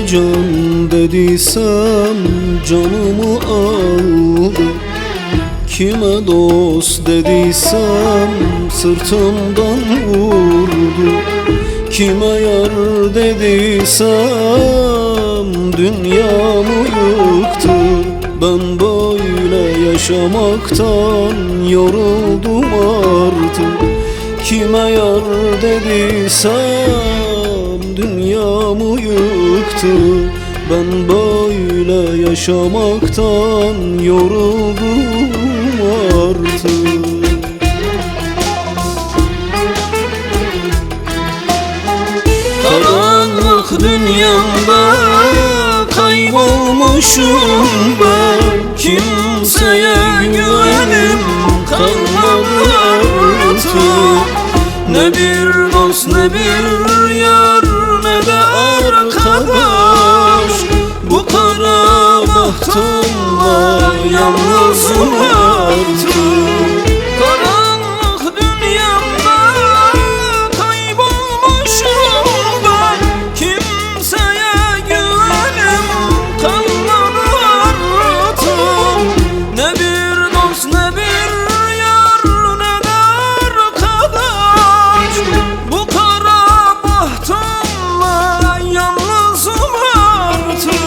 can dediysem canımı aldı. Kime dost dediysem sırtımdan vurdu. Kime yar dediysem dünyamı yıktı. Ben böyle yaşamaktan yoruldum artık. Kime yar dediysem dünyamı yıktı. Ben böyle yaşamaktan yoruldum artık. Karanlık dünyamda kaybolmuşum ben. Kimseye güvenim kalmadı artık. Ne bir dost ne bir yar ne de arkadaş. Bu kara bahtımla yalnızım artık. Karanlık dünyamda kaybolmuşum ben. Kimseye güvenim kalmadı artık. Ne bir dost ne bir yar ne de arkadaş. Bu kara bahtımla yalnızım artık.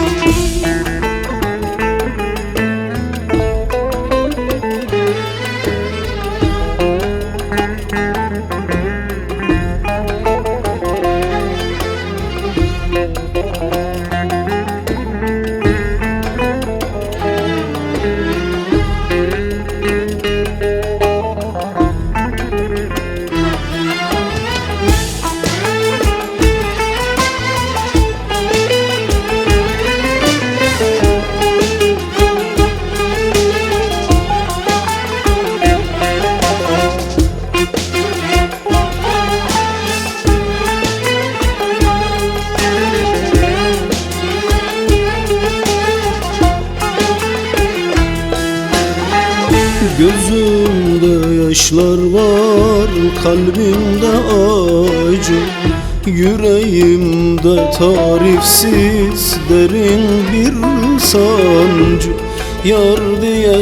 Gözümde yaşlar var, kalbimde acı. Yüreğimde tarifsiz derin bir sancı. Yar diye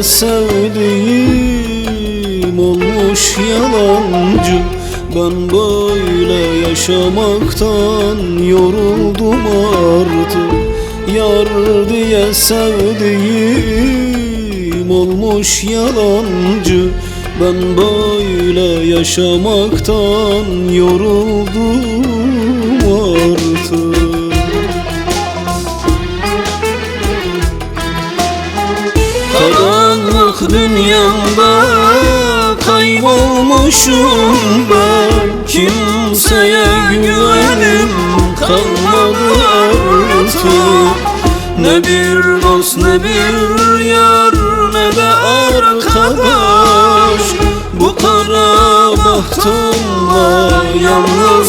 sevdiğim olmuş yalancı. Ben böyle yaşamaktan yoruldum artık. Yar diye sevdiğim olmuş yalancı. Ben böyle yaşamaktan yoruldum artık. Karanlık dünyamda kaybolmuşum ben. Kimseye güvenim kalmadı artık. Ne bir dost ne bir yar ne de arkadaş. Bu kara bahtımla yalnız